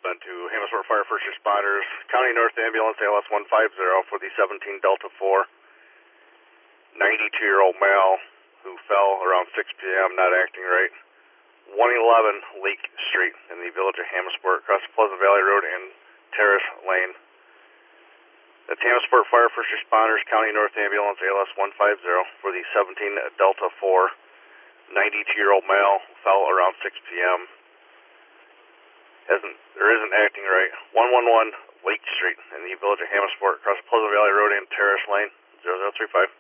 been to Hamasport Fire First Responders, County North Ambulance, ALS 150 for the 17 Delta 4, 92-year-old male who fell around 6 p.m., not acting right. 111 Lake Street in the village of Hamasport, across Pleasant Valley Road and Terrace Lane. That's Hamasport Fire First Responders, County North Ambulance, ALS 150 for the 17 Delta 4, 92-year-old male fell around 6 p.m. Isn't acting right. 111 Lake Street in the village of Hamasport, across Pleasant Valley Road and Terrace Lane, 0035.